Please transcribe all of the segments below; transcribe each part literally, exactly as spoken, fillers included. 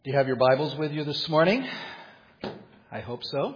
Do you have your Bibles with you this morning? I hope so.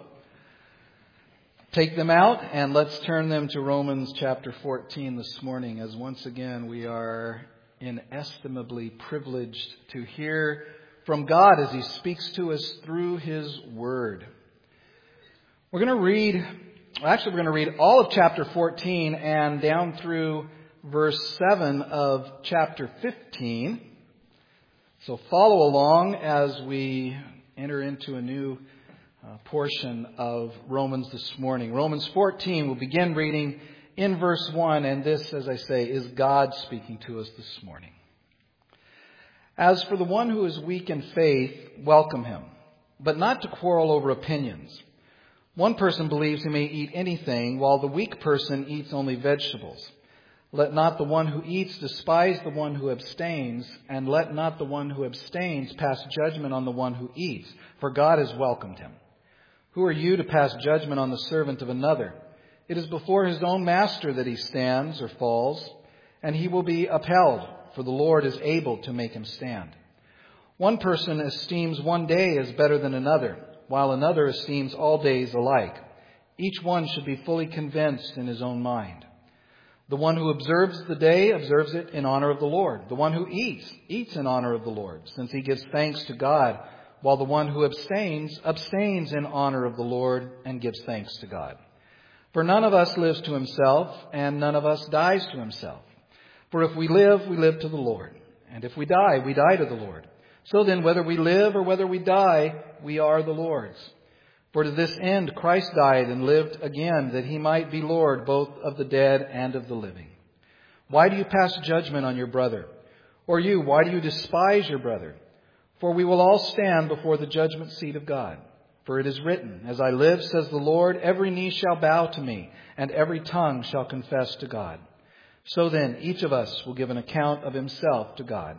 Take them out and let's turn them to Romans chapter fourteen this morning, as once again we are inestimably privileged to hear from God as He speaks to us through His Word. We're going to read, well, actually we're going to read all of chapter fourteen and down through verse seven of chapter fifteen. So follow along as we enter into a new uh, portion of Romans this morning. Romans fourteen, we'll begin reading in verse one, and this, as I say, is God speaking to us this morning. As for the one who is weak in faith, welcome him, but not to quarrel over opinions. One person believes he may eat anything, while the weak person eats only vegetables. Let not the one who eats despise the one who abstains, and let not the one who abstains pass judgment on the one who eats, for God has welcomed him. Who are you to pass judgment on the servant of another? It is before his own master that he stands or falls, and he will be upheld, for the Lord is able to make him stand. One person esteems one day as better than another, while another esteems all days alike. Each one should be fully convinced in his own mind. The one who observes the day observes it in honor of the Lord. The one who eats, eats in honor of the Lord, since he gives thanks to God, while the one who abstains, abstains in honor of the Lord and gives thanks to God. For none of us lives to himself, and none of us dies to himself. For if we live, we live to the Lord. And if we die, we die to the Lord. So then, whether we live or whether we die, we are the Lord's. For to this end Christ died and lived again, that he might be Lord both of the dead and of the living. Why do you pass judgment on your brother? Or you, why do you despise your brother? For we will all stand before the judgment seat of God. For it is written, As I live, says the Lord, every knee shall bow to me, and every tongue shall confess to God. So then, each of us will give an account of himself to God.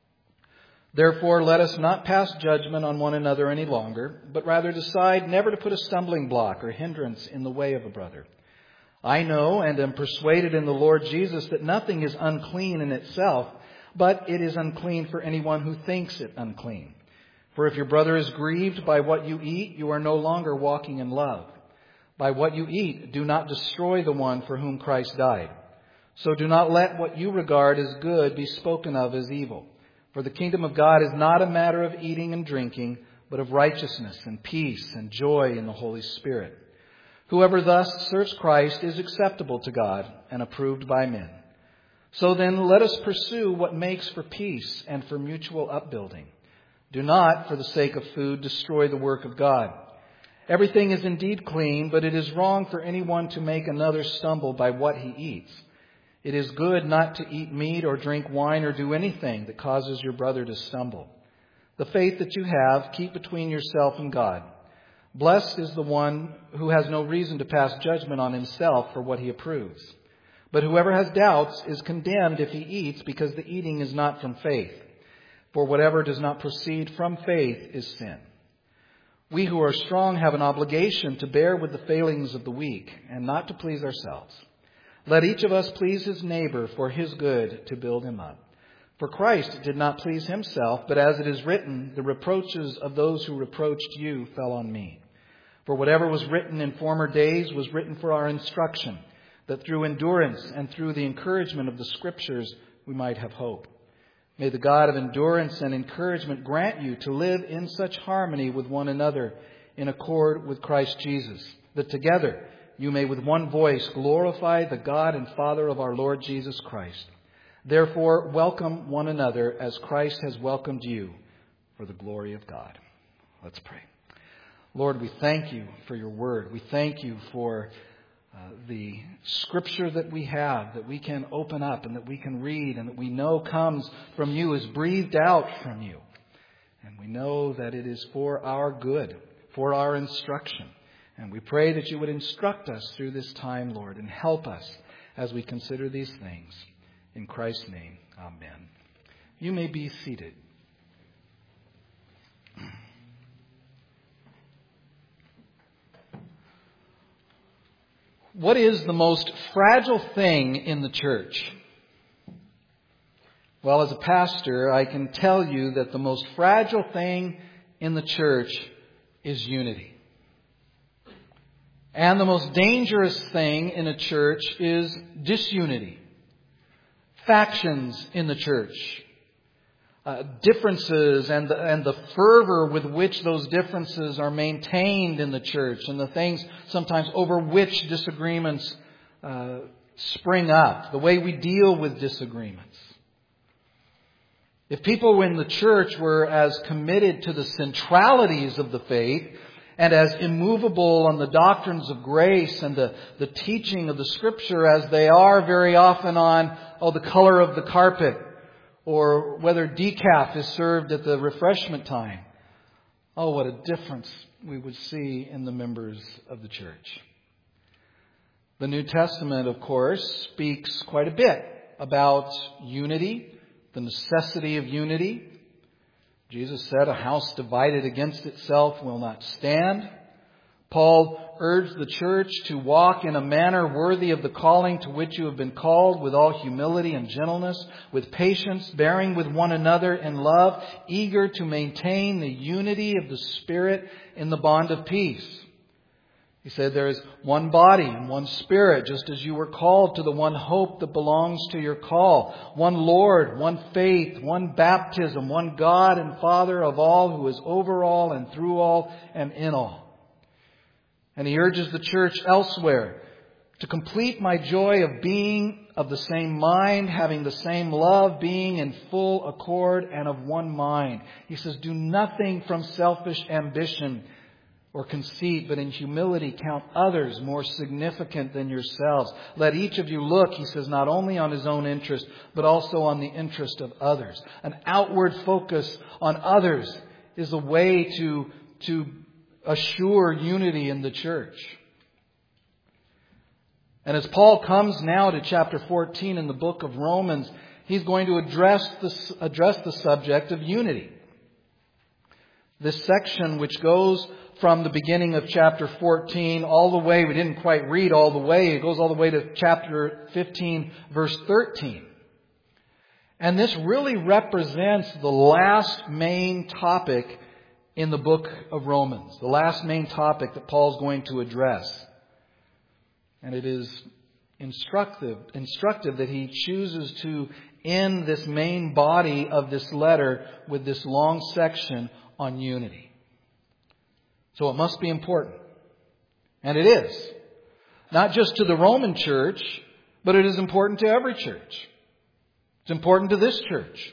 Therefore, let us not pass judgment on one another any longer, but rather decide never to put a stumbling block or hindrance in the way of a brother. I know and am persuaded in the Lord Jesus that nothing is unclean in itself, but it is unclean for anyone who thinks it unclean. For if your brother is grieved by what you eat, you are no longer walking in love. By what you eat, do not destroy the one for whom Christ died. So do not let what you regard as good be spoken of as evil. For the kingdom of God is not a matter of eating and drinking, but of righteousness and peace and joy in the Holy Spirit. Whoever thus serves Christ is acceptable to God and approved by men. So then let us pursue what makes for peace and for mutual upbuilding. Do not, for the sake of food, destroy the work of God. Everything is indeed clean, but it is wrong for anyone to make another stumble by what he eats. It is good not to eat meat or drink wine or do anything that causes your brother to stumble. The faith that you have, keep between yourself and God. Blessed is the one who has no reason to pass judgment on himself for what he approves. But whoever has doubts is condemned if he eats, because the eating is not from faith. For whatever does not proceed from faith is sin. We who are strong have an obligation to bear with the failings of the weak and not to please ourselves. Let each of us please his neighbor for his good, to build him up. For Christ did not please himself, but as it is written, the reproaches of those who reproached you fell on me. For whatever was written in former days was written for our instruction, that through endurance and through the encouragement of the Scriptures we might have hope. May the God of endurance and encouragement grant you to live in such harmony with one another, in accord with Christ Jesus, that together you may with one voice glorify the God and Father of our Lord Jesus Christ. Therefore, welcome one another as Christ has welcomed you, for the glory of God. Let's pray. Lord, we thank you for your word. We thank you for uh, the scripture that we have, that we can open up and that we can read and that we know comes from you, is breathed out from you. And we know that it is for our good, for our instruction. And we pray that you would instruct us through this time, Lord, and help us as we consider these things. In Christ's name, amen. You may be seated. What is the most fragile thing in the church? Well, as a pastor, I can tell you that the most fragile thing in the church is unity. And the most dangerous thing in a church is disunity. Factions in the church. Uh, differences and the, and the fervor with which those differences are maintained in the church. And the things sometimes over which disagreements uh, spring up. The way we deal with disagreements. If people in the church were as committed to the centralities of the faith and as immovable on the doctrines of grace and the, the teaching of the Scripture as they are very often on, oh, the color of the carpet or whether decaf is served at the refreshment time, oh, what a difference we would see in the members of the church. The New Testament, of course, speaks quite a bit about unity, the necessity of unity. Jesus said, a house divided against itself will not stand. Paul urged the church to walk in a manner worthy of the calling to which you have been called, with all humility and gentleness, with patience, bearing with one another in love, eager to maintain the unity of the Spirit in the bond of peace. He said there is one body and one Spirit, just as you were called to the one hope that belongs to your call. One Lord, one faith, one baptism, one God and Father of all, who is over all and through all and in all. And he urges the church elsewhere to complete my joy of being of the same mind, having the same love, being in full accord and of one mind. He says, do nothing from selfish ambition or conceit, but in humility count others more significant than yourselves. Let each of you look, he says, not only on his own interest, but also on the interest of others. An outward focus on others is a way to, to assure unity in the church. And as Paul comes now to chapter fourteen in the book of Romans, he's going to address the, address the subject of unity. This section, which goes from the beginning of chapter fourteen all the way, we didn't quite read all the way, it goes all the way to chapter fifteen, verse thirteen. And this really represents the last main topic in the book of Romans, the last main topic that Paul's going to address. And it is instructive, instructive that he chooses to end this main body of this letter with this long section on unity. So it must be important. And it is. Not just to the Roman church, but it is important to every church. It's important to this church.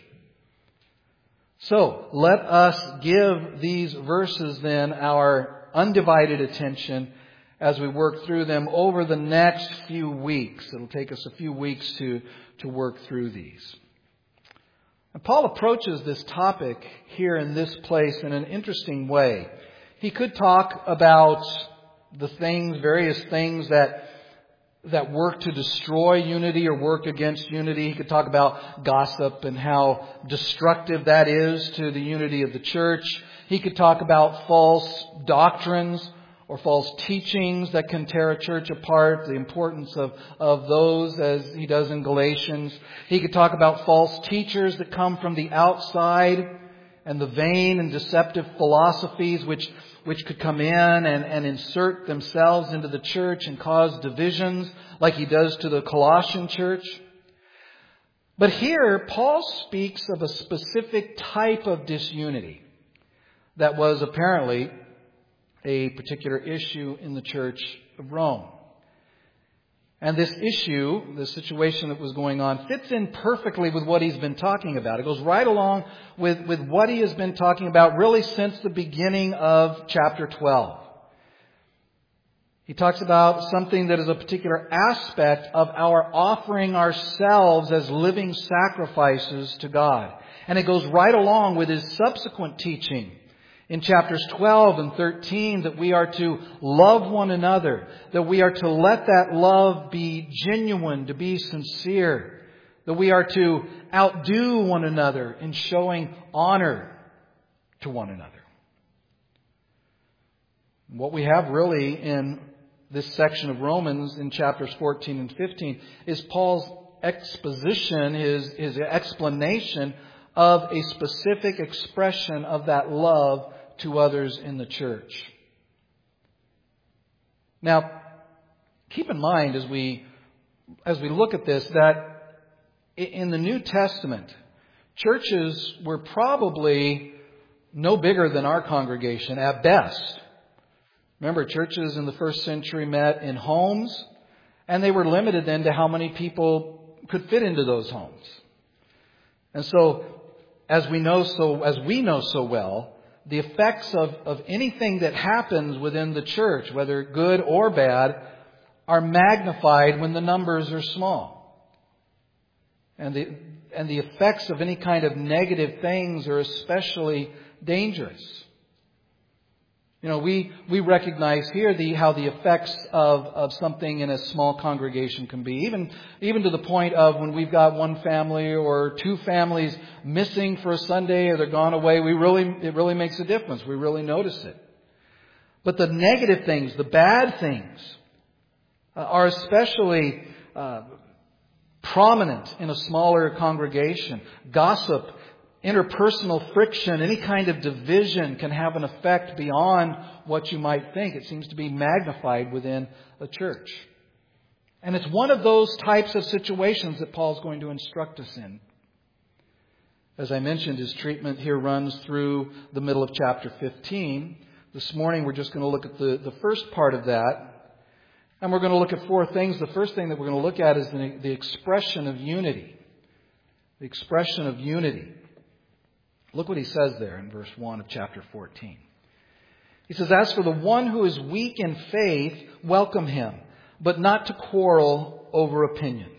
So let us give these verses then our undivided attention as we work through them over the next few weeks. It'll take us a few weeks to, to work through these. And Paul approaches this topic here in this place in an interesting way. He could talk about the things, various things that that work to destroy unity or work against unity. He could talk about gossip and how destructive that is to the unity of the church. He could talk about false doctrines or false teachings that can tear a church apart, the importance of, of those, as he does in Galatians. He could talk about false teachers that come from the outside and the vain and deceptive philosophies which which could come in and, and insert themselves into the church and cause divisions like he does to the Colossian church. But here, Paul speaks of a specific type of disunity that was apparently a particular issue in the church of Rome. And this issue, the situation that was going on, fits in perfectly with what he's been talking about. It goes right along with, with what he has been talking about really since the beginning of chapter twelve. He talks about something that is a particular aspect of our offering ourselves as living sacrifices to God. And it goes right along with his subsequent teaching in chapters twelve and thirteen, that we are to love one another, that we are to let that love be genuine, to be sincere, that we are to outdo one another in showing honor to one another. What we have really in this section of Romans in chapters fourteen and fifteen is Paul's exposition, his, his explanation of a specific expression of that love to others in the church. Now, keep in mind as we as we look at this that in the New Testament, churches were probably no bigger than our congregation at best. Remember, churches in the first century met in homes, and they were limited then to how many people could fit into those homes. And so, as we know so as we know so well, the effects of, of anything that happens within the church, whether good or bad, are magnified when the numbers are small. And the and the effects of any kind of negative things are especially dangerous. You know, we, we recognize here the how the effects of, of something in a small congregation can be. Even, even to the point of when we've got one family or two families missing for a Sunday or they're gone away, we really it really makes a difference. We really notice it. But the negative things, the bad things, uh, are especially uh, prominent in a smaller congregation. Gossip, interpersonal friction, any kind of division can have an effect beyond what you might think. It seems to be magnified within a church. And it's one of those types of situations that Paul's going to instruct us in. As I mentioned, his treatment here runs through the middle of chapter fifteen. This morning we're just going to look at the, the first part of that. And we're going to look at four things. The first thing that we're going to look at is the, the expression of unity. The expression of unity. Look what he says there in verse one of chapter fourteen. He says, "As for the one who is weak in faith, welcome him, but not to quarrel over opinions."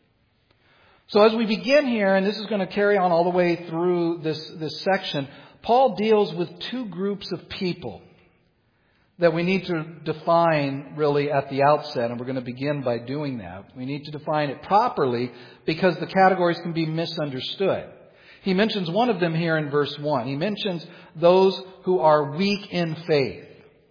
So as we begin here, and this is going to carry on all the way through this, this section, Paul deals with two groups of people that we need to define really at the outset, and we're going to begin by doing that. We need to define it properly because the categories can be misunderstood. He mentions one of them here in verse one. He mentions those who are weak in faith.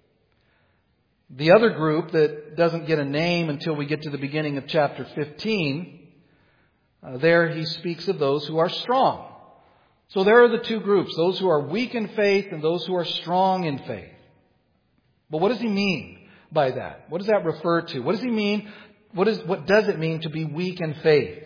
The other group that doesn't get a name until we get to the beginning of chapter fifteen, uh, there he speaks of those who are strong. So there are the two groups, those who are weak in faith and those who are strong in faith. But what does he mean by that? What does that refer to? What does he mean? What is, what does it mean to be weak in faith?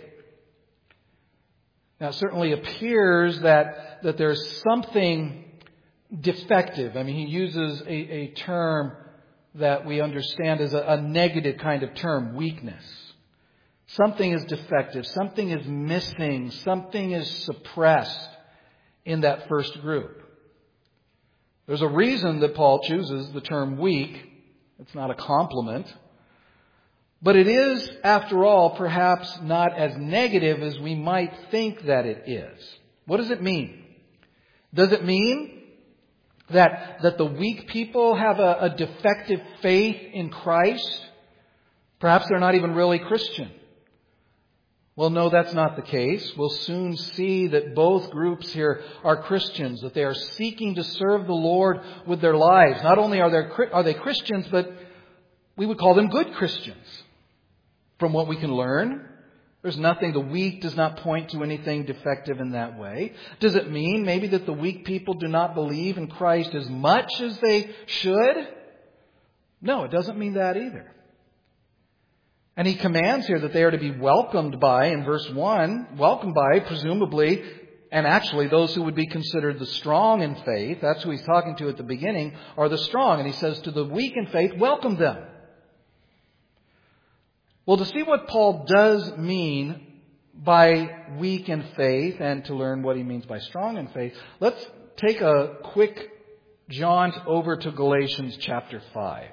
Now, it certainly appears that, that there's something defective. I mean, he uses a, a term that we understand as a, a negative kind of term, weakness. Something is defective. Something is missing. Something is suppressed in that first group. There's a reason that Paul chooses the term weak. It's not a compliment. But it is, after all, perhaps not as negative as we might think that it is. What does it mean? Does it mean that, that the weak people have a, a defective faith in Christ? Perhaps they're not even really Christian. Well, no, that's not the case. We'll soon see that both groups here are Christians, that they are seeking to serve the Lord with their lives. Not only are they, are they Christians, but we would call them good Christians. From what we can learn, there's nothing, the weak does not point to anything defective in that way. Does it mean maybe that the weak people do not believe in Christ as much as they should? No, it doesn't mean that either. And he commands here that they are to be welcomed by, in verse one, welcomed by, presumably, and actually those who would be considered the strong in faith, that's who he's talking to at the beginning, are the strong. And he says to the weak in faith, welcome them. Well, to see what Paul does mean by weak in faith and to learn what he means by strong in faith, let's take a quick jaunt over to Galatians chapter five.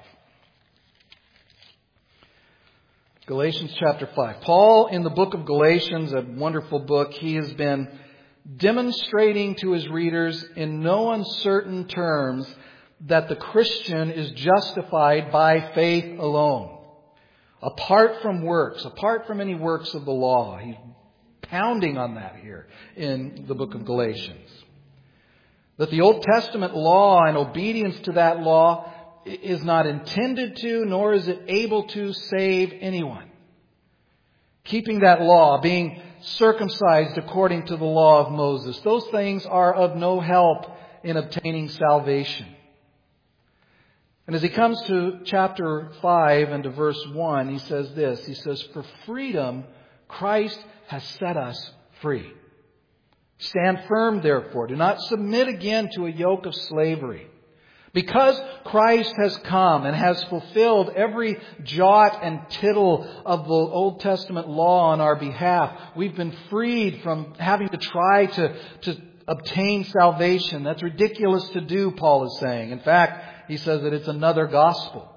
Galatians chapter five. Paul, in the book of Galatians, a wonderful book, he has been demonstrating to his readers in no uncertain terms that the Christian is justified by faith alone. Apart from works, apart from any works of the law. He's pounding on that here in the book of Galatians. That the Old Testament law and obedience to that law is not intended to, nor is it able to save anyone. keeping that law, being circumcised according to the law of Moses. Those things are of no help in obtaining salvation. And as he comes to chapter five and to verse one, he says this. He says, "For freedom Christ has set us free. Stand firm, therefore. Do not submit again to a yoke of slavery. Because Christ has come and has fulfilled every jot and tittle of the Old Testament law on our behalf, we've been freed from having to try to, to obtain salvation. That's ridiculous to do," Paul is saying. In fact, he says that it's another gospel.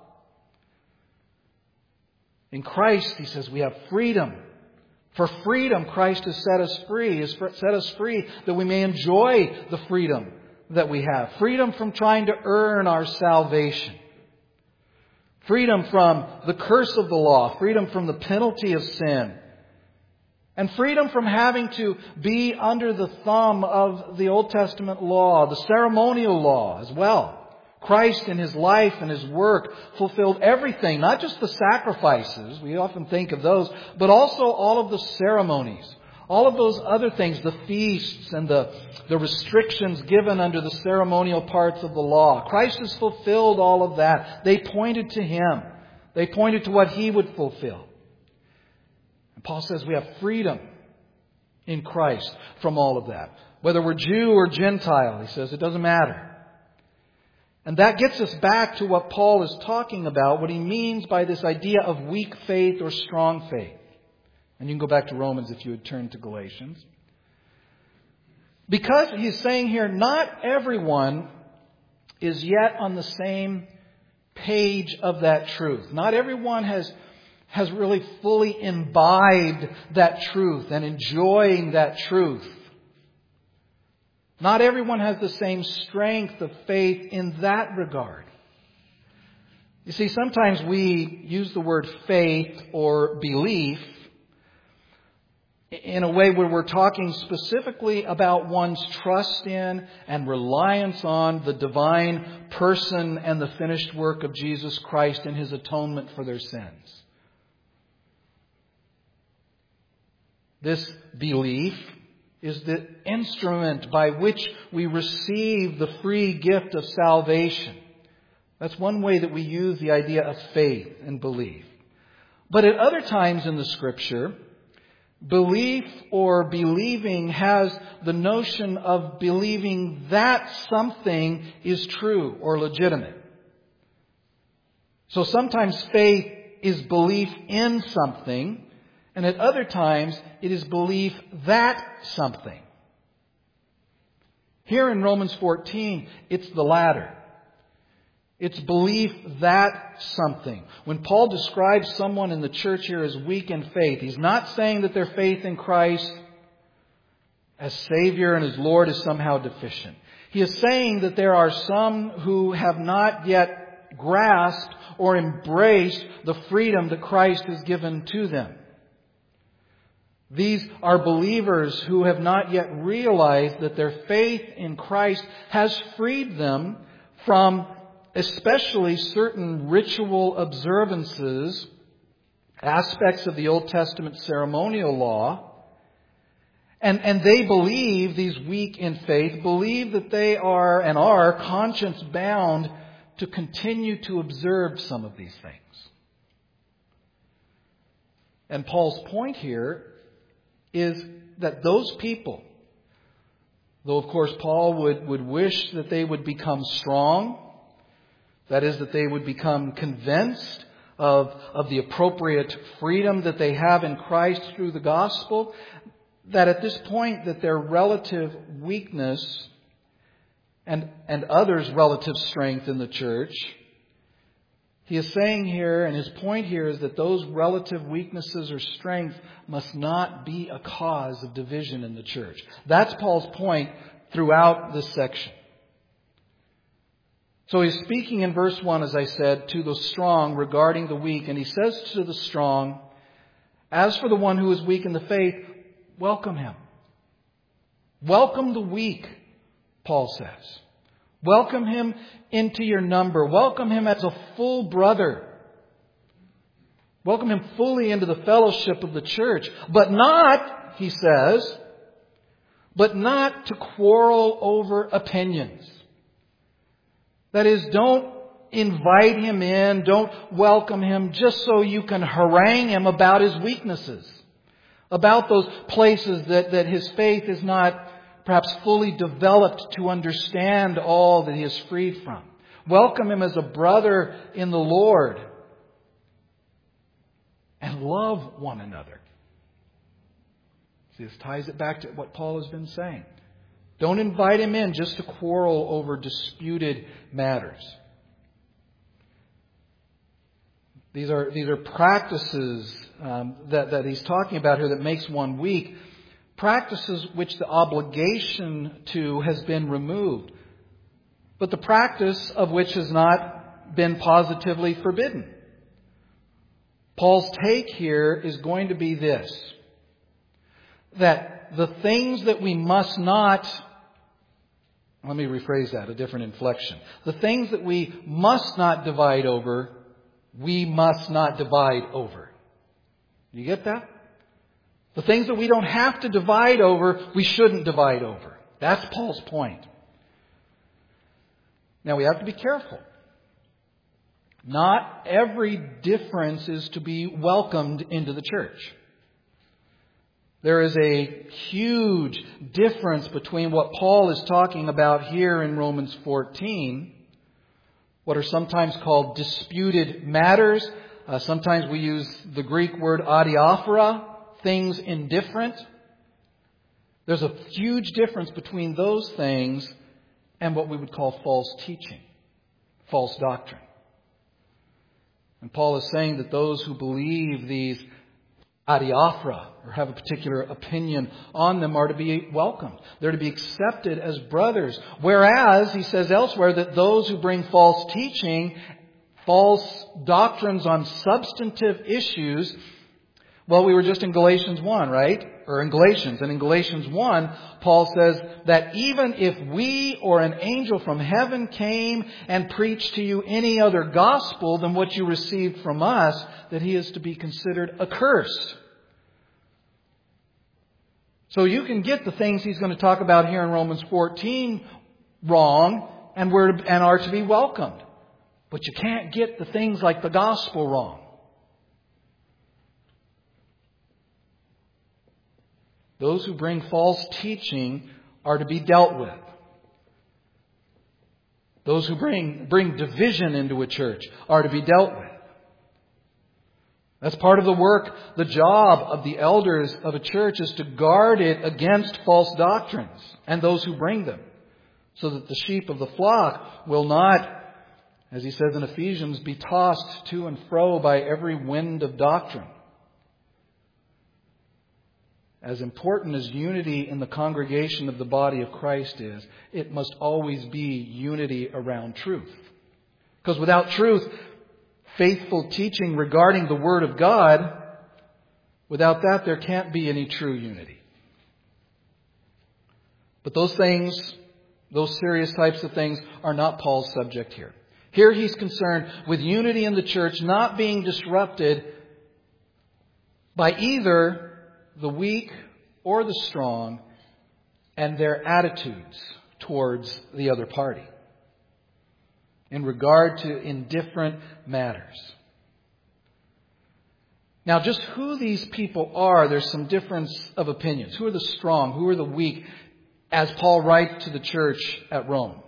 In Christ, he says, we have freedom. For freedom, Christ has set us free, has set us free that we may enjoy the freedom that we have. Freedom from trying to earn our salvation. Freedom from the curse of the law. Freedom from the penalty of sin. And freedom from having to be under the thumb of the Old Testament law, the ceremonial law as well. Christ in His life and His work fulfilled everything, not just the sacrifices, we often think of those, but also all of the ceremonies. All of those other things, the feasts and the, the restrictions given under the ceremonial parts of the law. Christ has fulfilled all of that. They pointed to Him. They pointed to what He would fulfill. And Paul says we have freedom in Christ from all of that. Whether we're Jew or Gentile, he says, it doesn't matter. And that gets us back to what Paul is talking about, what he means by this idea of weak faith or strong faith. And you can go back to Romans if you would turn to Galatians. Because he's saying here, not everyone is yet on the same page of that truth. Not everyone has, has really fully imbibed that truth and enjoying that truth. Not everyone has the same strength of faith in that regard. You see, sometimes we use the word faith or belief in a way where we're talking specifically about one's trust in and reliance on the divine person and the finished work of Jesus Christ and His atonement for their sins. This belief is the instrument by which we receive the free gift of salvation. That's one way that we use the idea of faith and belief. But at other times in the Scripture, belief or believing has the notion of believing that something is true or legitimate. So sometimes faith is belief in something, and at other times it is belief that something. Here in Romans fourteen, it's the latter. It's belief that something. When Paul describes someone in the church here as weak in faith, he's not saying that their faith in Christ as Savior and as Lord is somehow deficient. He is saying that there are some who have not yet grasped or embraced the freedom that Christ has given to them. These are believers who have not yet realized that their faith in Christ has freed them from especially certain ritual observances, aspects of the Old Testament ceremonial law. And, and they believe, these weak in faith, believe that they are and are conscience bound to continue to observe some of these things. And Paul's point here is that those people, though of course Paul would, would wish that they would become strong, that is, that they would become convinced of, of the appropriate freedom that they have in Christ through the gospel, that at this point that their relative weakness and, and others' relative strength in the church, he is saying here, and his point here is that those relative weaknesses or strength must not be a cause of division in the church. That's Paul's point throughout this section. So he's speaking in verse one, as I said, to the strong regarding the weak. And he says to the strong, as for the one who is weak in the faith, welcome him. Welcome the weak, Paul says. Welcome him into your number. Welcome him as a full brother. Welcome him fully into the fellowship of the church. But not, he says, but not to quarrel over opinions. That is, don't invite him in, don't welcome him just so you can harangue him about his weaknesses, about those places that, that his faith is not perhaps fully developed to understand all that he is freed from. Welcome him as a brother in the Lord. And love one another. See, this ties it back to what Paul has been saying. Don't invite him in just to quarrel over disputed matters. These are, these are practices um, that, that he's talking about here that makes one weak. Practices which the obligation to has been removed, but the practice of which has not been positively forbidden. Paul's take here is going to be this, that the things that we must not, let me rephrase that, a different inflection. The things that we must not divide over, we must not divide over. You get that? The things that we don't have to divide over, we shouldn't divide over. That's Paul's point. Now we have to be careful. Not every difference is to be welcomed into the church. There is a huge difference between what Paul is talking about here in Romans fourteen, what are sometimes called disputed matters. Uh, sometimes we use the Greek word adiaphora, things indifferent. There's a huge difference between those things and what we would call false teaching, false doctrine. And Paul is saying that those who believe these adiaphora, or have a particular opinion on them, are to be welcomed. They're to be accepted as brothers. Whereas, he says elsewhere, that those who bring false teaching, false doctrines on substantive issues, well, we were just in Galatians one, right? Or in Galatians. And in Galatians one, Paul says that even if we or an angel from heaven came and preached to you any other gospel than what you received from us, that he is to be considered accursed. So you can get the things he's going to talk about here in Romans fourteen wrong and, we're, and are to be welcomed. But you can't get the things like the gospel wrong. Those who bring false teaching are to be dealt with. Those who bring, bring division into a church are to be dealt with. That's part of the work, the job of the elders of a church is to guard it against false doctrines and those who bring them, so that the sheep of the flock will not, as he says in Ephesians, be tossed to and fro by every wind of doctrine. As important as unity in the congregation of the body of Christ is, it must always be unity around truth. Because without truth, faithful teaching regarding the Word of God, without that there can't be any true unity. But those things, those serious types of things, are not Paul's subject here. Here he's concerned with unity in the church not being disrupted by either the weak or the strong and their attitudes towards the other party in regard to indifferent matters. Now, just who these people are, there's some difference of opinions. Who are the strong? Who are the weak? As Paul writes to the church at Rome.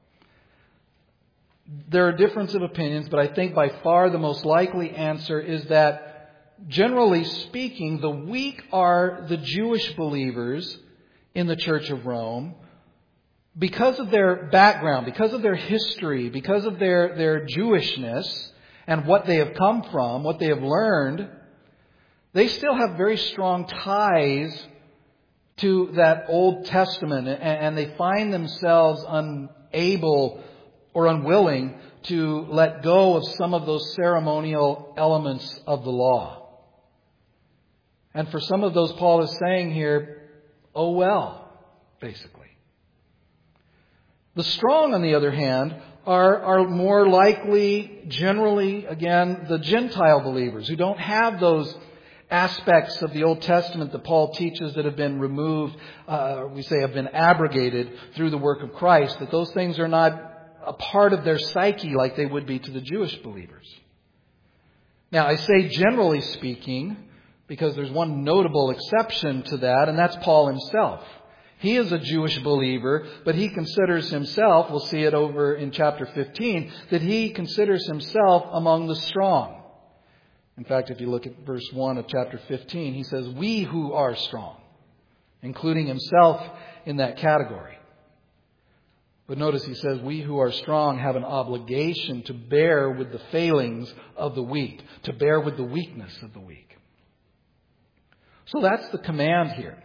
There are difference of opinions, but I think by far the most likely answer is that, generally speaking, the weak are the Jewish believers in the Church of Rome because of their background, because of their history, because of their, their Jewishness and what they have come from, what they have learned. They still have very strong ties to that Old Testament, and they find themselves unable or unwilling to let go of some of those ceremonial elements of the law. And for some of those, Paul is saying here, oh well, basically. The strong, on the other hand, are, are more likely, generally, again, the Gentile believers who don't have those aspects of the Old Testament that Paul teaches that have been removed, uh, we say have been abrogated through the work of Christ, that those things are not a part of their psyche like they would be to the Jewish believers. Now, I say generally speaking because there's one notable exception to that, and that's Paul himself. He is a Jewish believer, but he considers himself, we'll see it over in chapter fifteen, that he considers himself among the strong. In fact, if you look at verse one of chapter fifteen, he says, "We who are strong," including himself in that category. But notice he says, "We who are strong have an obligation to bear with the failings of the weak, to bear with the weakness of the weak." So that's the command here.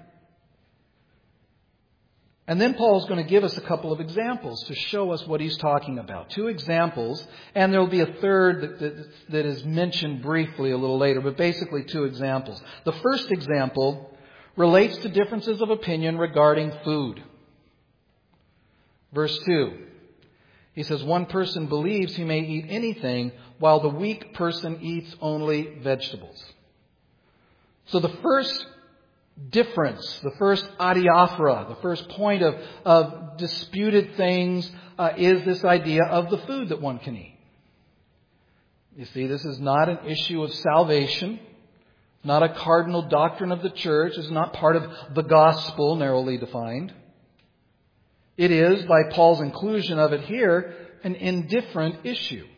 And then Paul's going to give us a couple of examples to show us what he's talking about. Two examples, and there will be a third that, that, that is mentioned briefly a little later, but basically two examples. The first example relates to differences of opinion regarding food. Verse two, he says, "One person believes he may eat anything, while the weak person eats only vegetables." So the first difference, the first adiaphora, the first point of, of disputed things uh, is this idea of the food that one can eat. You see, this is not an issue of salvation, not a cardinal doctrine of the church. It's not part of the gospel, narrowly defined. It is, by Paul's inclusion of it here, an indifferent issue.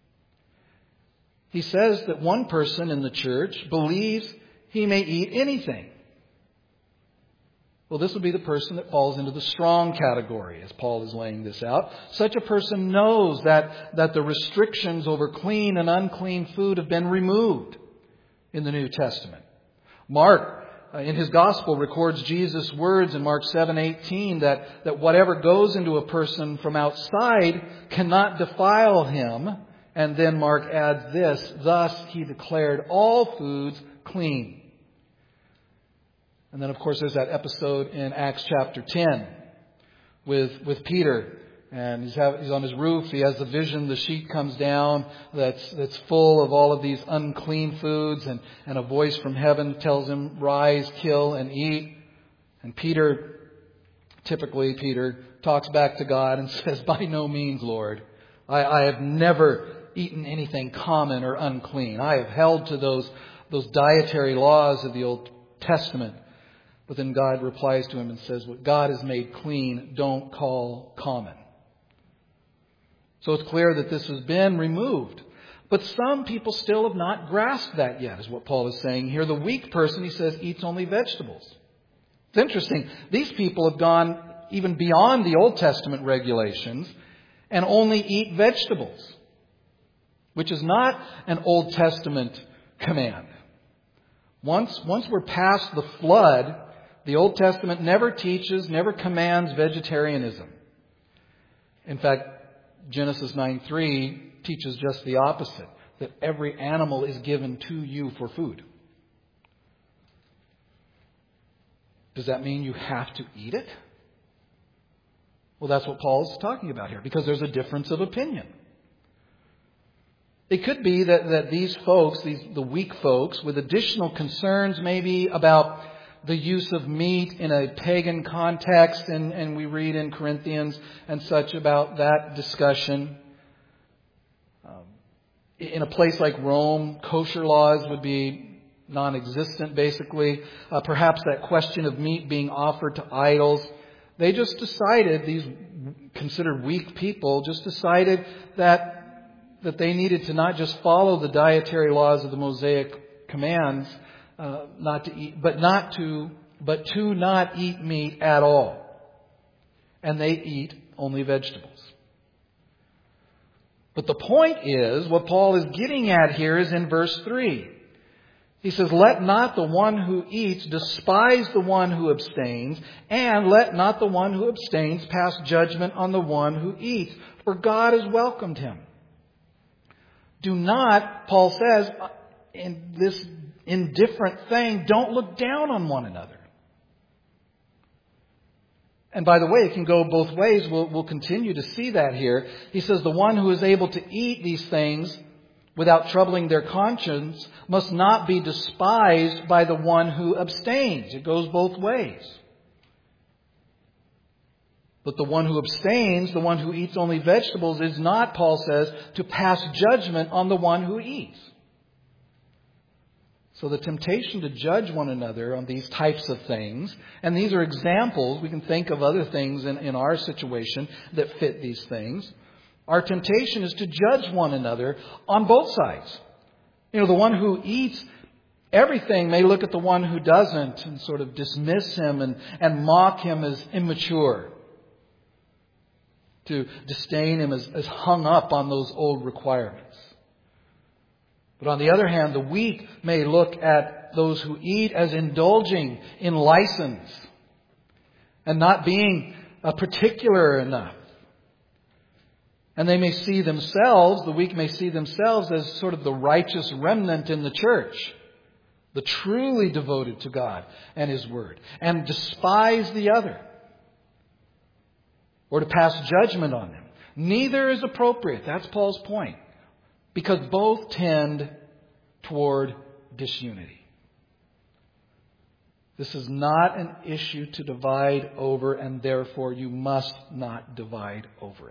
He says that one person in the church believes he may eat anything. Well, this would be the person that falls into the strong category, as Paul is laying this out. Such a person knows that, that the restrictions over clean and unclean food have been removed in the New Testament. Mark, uh, in his gospel, records Jesus' words in Mark seven eighteen that, that whatever goes into a person from outside cannot defile him. And then Mark adds this, "Thus he declared all foods clean." And then, of course, there's that episode in Acts chapter ten with with Peter. And he's, have, he's on his roof. He has the vision. The sheet comes down that's that's full of all of these unclean foods. And, and a voice from heaven tells him, "Rise, kill, and eat." And Peter, typically Peter, talks back to God and says, "By no means, Lord. I, I have never eaten anything common or unclean. I have held to those, those dietary laws of the Old Testament." But then God replies to him and says, "What God has made clean, don't call common." So it's clear that this has been removed. But some people still have not grasped that yet, is what Paul is saying here. The weak person, he says, eats only vegetables. It's interesting. These people have gone even beyond the Old Testament regulations and only eat vegetables, which is not an Old Testament command. Once, once we're past the flood, the Old Testament never teaches, never commands vegetarianism. In fact, Genesis nine three teaches just the opposite, that every animal is given to you for food. Does that mean you have to eat it? Well, that's what Paul's talking about here, because there's a difference of opinion. It could be that, that these folks, these the weak folks, with additional concerns maybe about the use of meat in a pagan context, and, and we read in Corinthians and such about that discussion. Um, in a place like Rome, kosher laws would be non-existent, basically. Uh, perhaps that question of meat being offered to idols. They just decided, these considered weak people, just decided that, that they needed to not just follow the dietary laws of the Mosaic commands, Uh, not to eat, but not to, but to not eat meat at all. And they eat only vegetables. But the point is, what Paul is getting at here is in verse three. He says, "Let not the one who eats despise the one who abstains, and let not the one who abstains pass judgment on the one who eats, for God has welcomed him." Do not, Paul says, in this indifferent thing, don't look down on one another. And by the way, it can go both ways. We'll, we'll continue to see that here. He says the one who is able to eat these things without troubling their conscience must not be despised by the one who abstains. It goes both ways. But the one who abstains, the one who eats only vegetables, is not, Paul says, to pass judgment on the one who eats. So the temptation to judge one another on these types of things, and these are examples, we can think of other things in, in our situation that fit these things. Our temptation is to judge one another on both sides. You know, the one who eats everything may look at the one who doesn't and sort of dismiss him and, and mock him as immature. To disdain him as, as hung up on those old requirements. But on the other hand, the weak may look at those who eat as indulging in license and not being uh, particular enough. And they may see themselves, the weak may see themselves as sort of the righteous remnant in the church, the truly devoted to God and His Word, and despise the other, or to pass judgment on them. Neither is appropriate. That's Paul's point. Because both tend toward disunity. This is not an issue to divide over, and therefore you must not divide over it.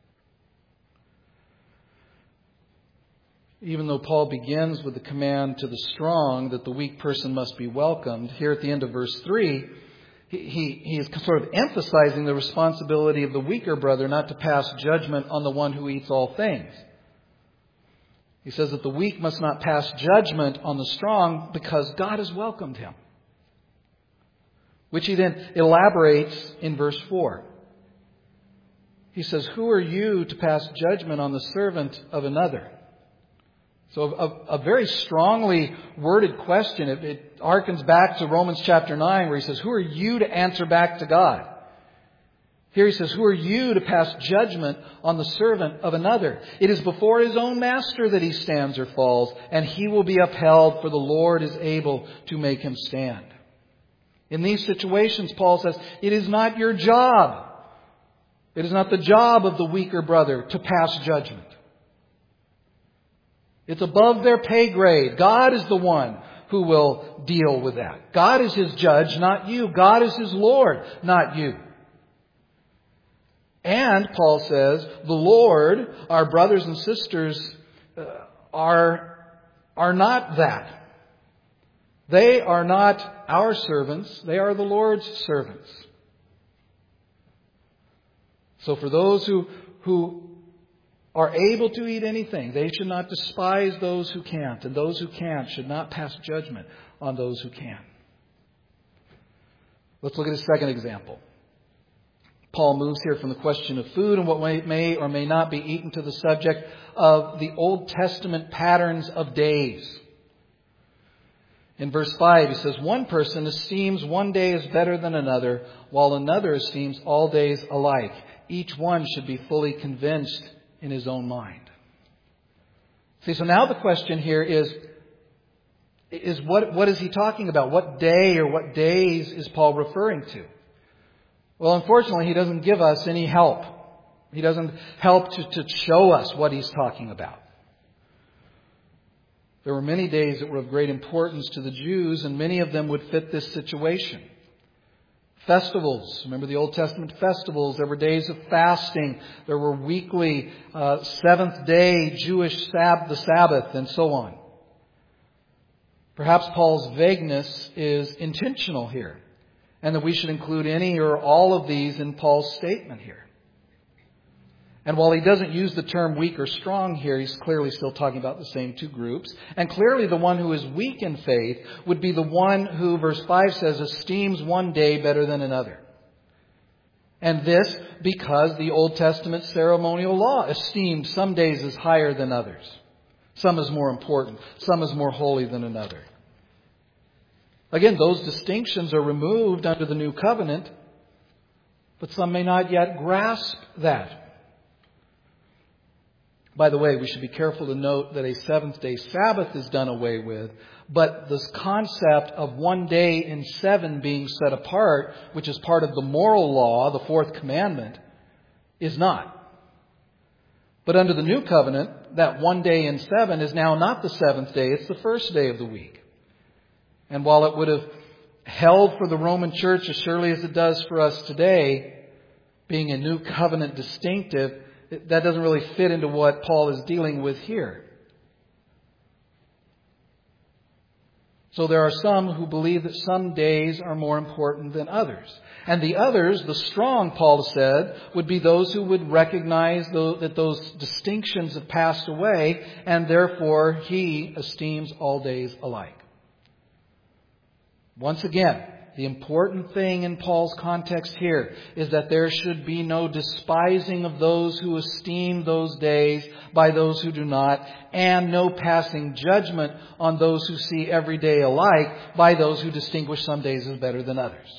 Even though Paul begins with the command to the strong that the weak person must be welcomed, here at the end of verse three, he, he, he is sort of emphasizing the responsibility of the weaker brother not to pass judgment on the one who eats all things. He says that the weak must not pass judgment on the strong because God has welcomed him. Which he then elaborates in verse four. He says, "Who are you to pass judgment on the servant of another?" So a, a very strongly worded question. It, it harkens back to Romans chapter nine where he says, "Who are you to answer back to God?" Here he says, "Who are you to pass judgment on the servant of another? It is before his own master that he stands or falls, and he will be upheld, for the Lord is able to make him stand." In these situations, Paul says, it is not your job. It is not the job of the weaker brother to pass judgment. It's above their pay grade. God is the one who will deal with that. God is his judge, not you. God is his Lord, not you. And, Paul says, the Lord, our brothers and sisters, uh, are, are not that. They are not our servants. They are the Lord's servants. So for those who, who are able to eat anything, they should not despise those who can't. And those who can't should not pass judgment on those who can. Let's look at a second example. Paul moves here from the question of food and what may or may not be eaten to the subject of the Old Testament patterns of days. In verse five, he says, "One person esteems one day as better than another, while another esteems all days alike. Each one should be fully convinced in his own mind." See, so now the question here is, is what, what is he talking about? What day or what days is Paul referring to? Well, unfortunately, he doesn't give us any help. He doesn't help to, to show us what he's talking about. There were many days that were of great importance to the Jews, and many of them would fit this situation. Festivals. Remember the Old Testament festivals. There were days of fasting. There were weekly uh, seventh day Jewish sab- the Sabbath, and so on. Perhaps Paul's vagueness is intentional here, and that we should include any or all of these in Paul's statement here. And while he doesn't use the term weak or strong here, he's clearly still talking about the same two groups. And clearly the one who is weak in faith would be the one who, verse five says, esteems one day better than another. And this because the Old Testament ceremonial law esteemed some days as higher than others. Some as more important. Some as more holy than another. Again, those distinctions are removed under the new covenant, but some may not yet grasp that. By the way, we should be careful to note that a seventh day Sabbath is done away with, but this concept of one day in seven being set apart, which is part of the moral law, the fourth commandment, is not. But under the new covenant, that one day in seven is now not the seventh day, it's the first day of the week. And while it would have held for the Roman Church as surely as it does for us today, being a new covenant distinctive, that doesn't really fit into what Paul is dealing with here. So there are some who believe that some days are more important than others. And the others, the strong, Paul said, would be those who would recognize that those distinctions have passed away, and therefore he esteems all days alike. Once again, the important thing in Paul's context here is that there should be no despising of those who esteem those days by those who do not, and no passing judgment on those who see every day alike by those who distinguish some days as better than others.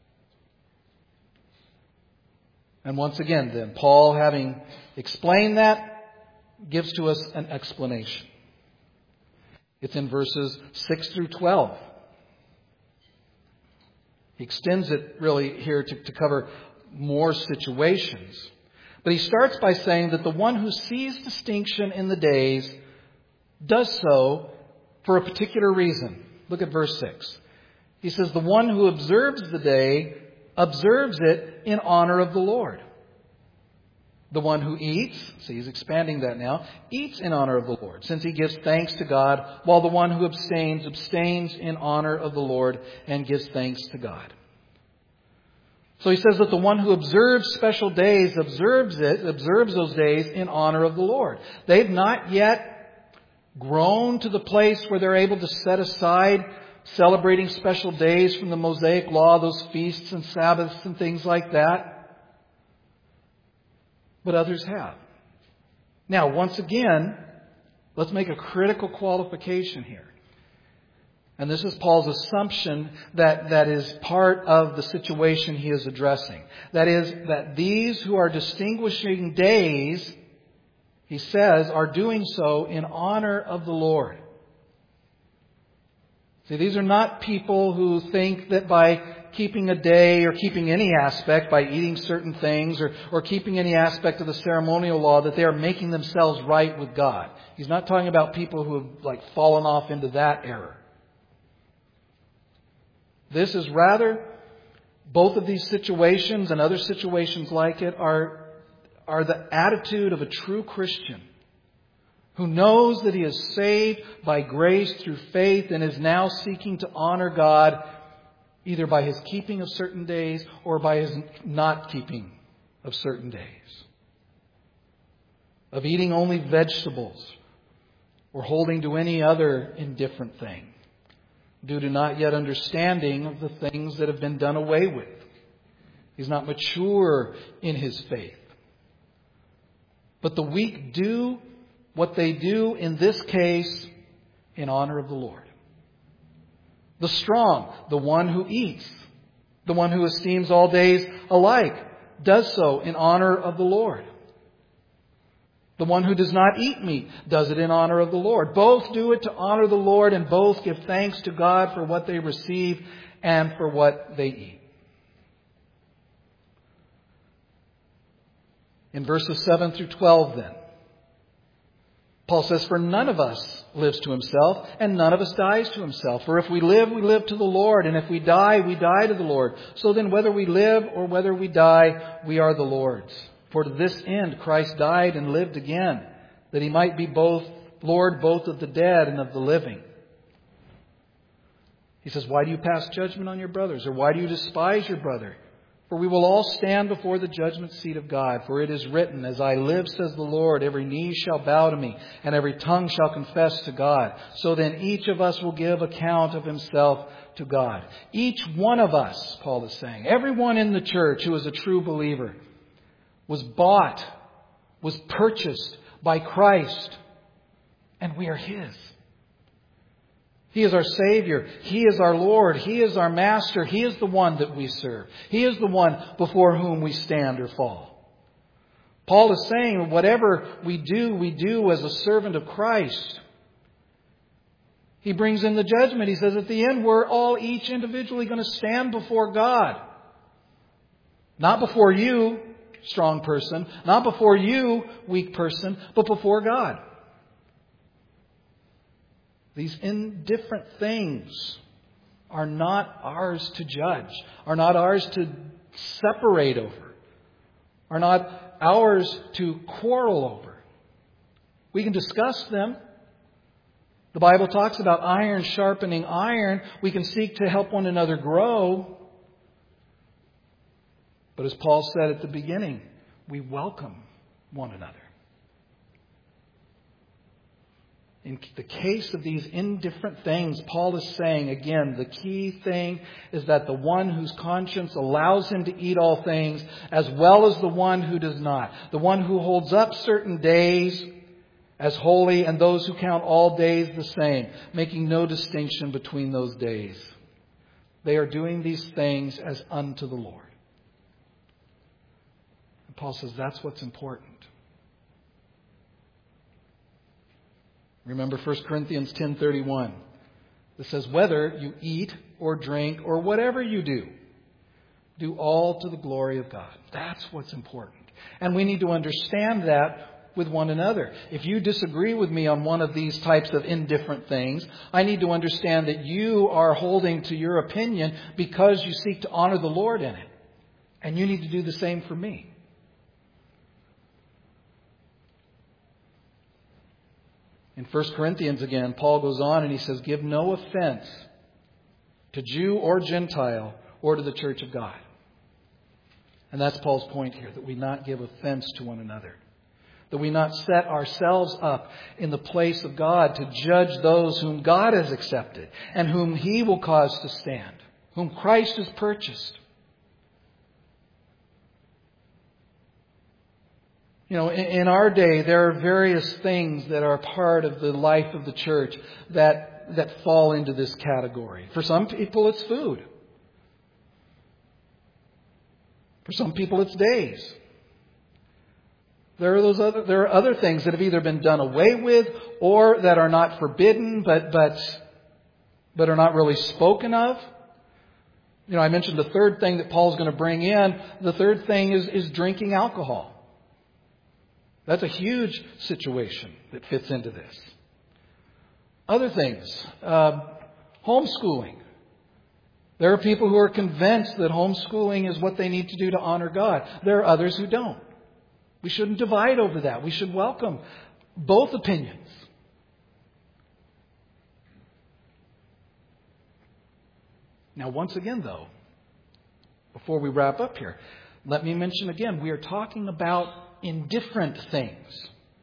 And once again, then, Paul, having explained that, gives to us an explanation. It's in verses six through twelve. He extends it really here to, to cover more situations. But he starts by saying that the one who sees distinction in the days does so for a particular reason. Look at verse six. He says, the one who observes the day observes it in honor of the Lord. The one who eats, see he's expanding that now, eats in honor of the Lord, since he gives thanks to God, while the one who abstains, abstains in honor of the Lord and gives thanks to God. So he says that the one who observes special days observes it, observes those days in honor of the Lord. They've not yet grown to the place where they're able to set aside celebrating special days from the Mosaic Law, those feasts and Sabbaths and things like that. But others have. Now, once again, let's make a critical qualification here. And this is Paul's assumption that, that is part of the situation he is addressing. That is, that these who are distinguishing days, he says, are doing so in honor of the Lord. See, these are not people who think that by keeping a day or keeping any aspect, by eating certain things or, or keeping any aspect of the ceremonial law, that they are making themselves right with God. He's not talking about people who have like fallen off into that error. This is rather, both of these situations and other situations like it are, are the attitude of a true Christian who knows that he is saved by grace through faith and is now seeking to honor God either by his keeping of certain days or by his not keeping of certain days. Of eating only vegetables or holding to any other indifferent thing due to not yet understanding of the things that have been done away with. He's not mature in his faith. But the weak do what they do in this case in honor of the Lord. The strong, the one who eats, the one who esteems all days alike, does so in honor of the Lord. The one who does not eat meat does it in honor of the Lord. Both do it to honor the Lord, and both give thanks to God for what they receive and for what they eat. In verses seven through twelve then, Paul says, for none of us lives to himself, and none of us dies to himself. For if we live, we live to the Lord, and if we die, we die to the Lord. So then whether we live or whether we die, we are the Lord's. For to this end Christ died and lived again, that he might be both Lord both of the dead and of the living. He says, why do you pass judgment on your brothers? Or why do you despise your brother? For we will all stand before the judgment seat of God. For it is written, as I live, says the Lord, every knee shall bow to me, and every tongue shall confess to God. So then each of us will give account of himself to God. Each one of us, Paul is saying, everyone in the church who is a true believer, was bought, was purchased by Christ, and we are his. He is our Savior. He is our Lord. He is our Master. He is the one that we serve. He is the one before whom we stand or fall. Paul is saying whatever we do, we do as a servant of Christ. He brings in the judgment. He says at the end, we're all each individually going to stand before God. Not before you, strong person. Not before you, weak person. But before God. These indifferent things are not ours to judge. Are not ours to separate over. Are not ours to quarrel over. We can discuss them. The Bible talks about iron sharpening iron. We can seek to help one another grow. But as Paul said at the beginning, we welcome one another. In the case of these indifferent things, Paul is saying, again, the key thing is that the one whose conscience allows him to eat all things, as well as the one who does not. The one who holds up certain days as holy, and those who count all days the same, making no distinction between those days. They are doing these things as unto the Lord. And Paul says that's what's important. Remember First Corinthians ten thirty-one. It says, whether you eat or drink or whatever you do, do all to the glory of God. That's what's important. And we need to understand that with one another. If you disagree with me on one of these types of indifferent things, I need to understand that you are holding to your opinion because you seek to honor the Lord in it. And you need to do the same for me. In First Corinthians again, Paul goes on and he says, give no offense to Jew or Gentile or to the church of God. And that's Paul's point here, that we not give offense to one another. That we not set ourselves up in the place of God to judge those whom God has accepted and whom He will cause to stand, whom Christ has purchased. You know, in, in our day, there are various things that are part of the life of the church that, that fall into this category. For some people, it's food. For some people, it's days. There are those other, there are other things that have either been done away with or that are not forbidden, but, but, but are not really spoken of. You know, I mentioned the third thing that Paul's going to bring in. The third thing is, is drinking alcohol. That's a huge situation that fits into this. Other things, uh, homeschooling. There are people who are convinced that homeschooling is what they need to do to honor God. There are others who don't. We shouldn't divide over that. We should welcome both opinions. Now, once again, though, before we wrap up here, let me mention again, we are talking about indifferent things.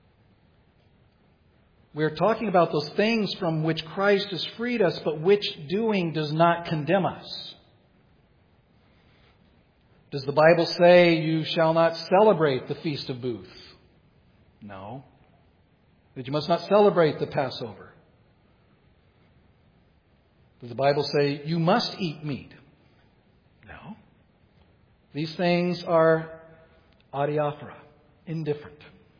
We are talking about those things from which Christ has freed us, but which doing does not condemn us. Does the Bible say you shall not celebrate the Feast of Booths? No. That you must not celebrate the Passover? Does the Bible say you must eat meat? No. These things are adiaphora, indifferent.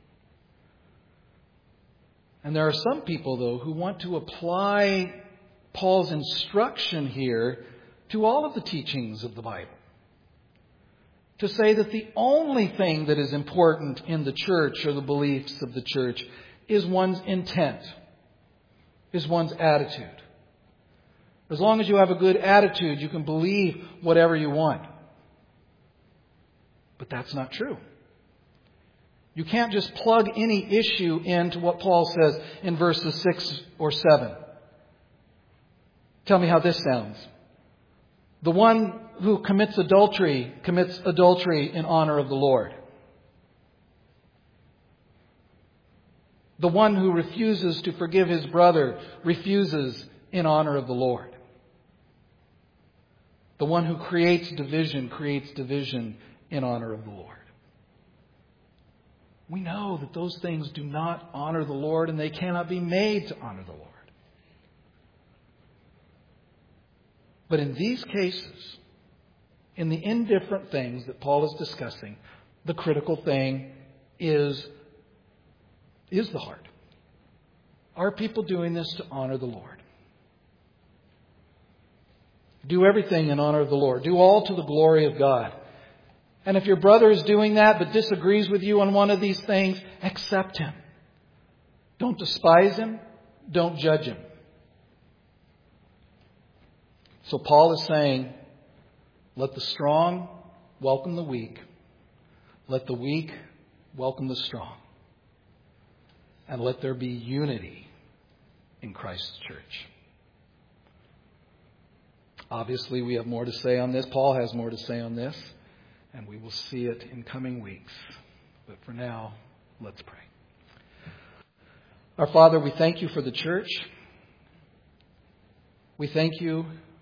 And there are some people, though, who want to apply Paul's instruction here to all of the teachings of the Bible. To say that the only thing that is important in the church or the beliefs of the church is one's intent, is one's attitude. As long as you have a good attitude, you can believe whatever you want. But that's not true. You can't just plug any issue into what Paul says in verses six or seven. Tell me how this sounds. The one who commits adultery commits adultery in honor of the Lord. The one who refuses to forgive his brother refuses in honor of the Lord. The one who creates division creates division in honor of the Lord. We know that those things do not honor the Lord, and they cannot be made to honor the Lord. But in these cases, in the indifferent things that Paul is discussing, the critical thing is, is the heart. Are people doing this to honor the Lord? Do everything in honor of the Lord. Do all to the glory of God. And if your brother is doing that but disagrees with you on one of these things, accept him. Don't despise him. Don't judge him. So Paul is saying, let the strong welcome the weak. Let the weak welcome the strong. And let there be unity in Christ's church. Obviously, we have more to say on this. Paul has more to say on this. And we will see it in coming weeks. But for now, let's pray. Our Father, we thank you for the church. We thank you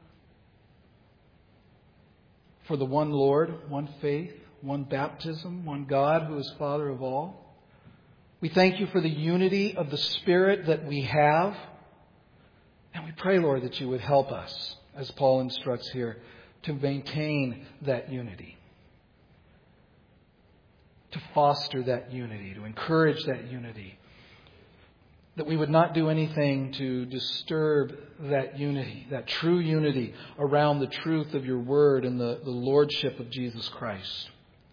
for the one Lord, one faith, one baptism, one God who is Father of all. We thank you for the unity of the Spirit that we have. And we pray, Lord, that you would help us, as Paul instructs here, to maintain that unity. To foster that unity, to encourage that unity. That we would not do anything to disturb that unity, that true unity around the truth of your word and the, the lordship of Jesus Christ.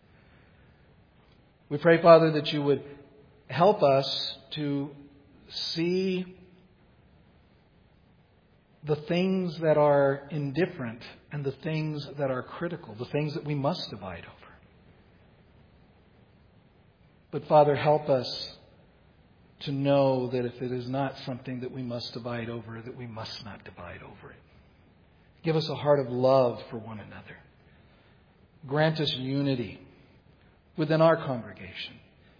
We pray, Father, that you would help us to see the things that are indifferent and the things that are critical, the things that we must divide over. But Father, help us to know that if it is not something that we must divide over, that we must not divide over it. Give us a heart of love for one another. Grant us unity within our congregation.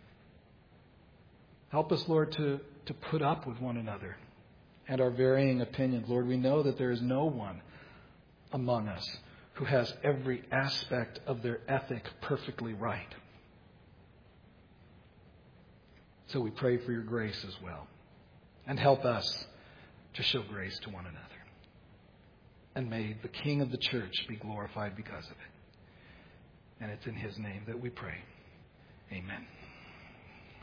Help us, Lord, to, to put up with one another and our varying opinions. Lord, we know that there is no one among us who has every aspect of their ethic perfectly right. So we pray for your grace as well. And help us to show grace to one another. And may the King of the church be glorified because of it. And it's in his name that we pray. Amen.